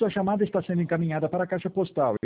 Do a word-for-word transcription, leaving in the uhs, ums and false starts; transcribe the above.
Sua chamada está sendo encaminhada para a caixa postal.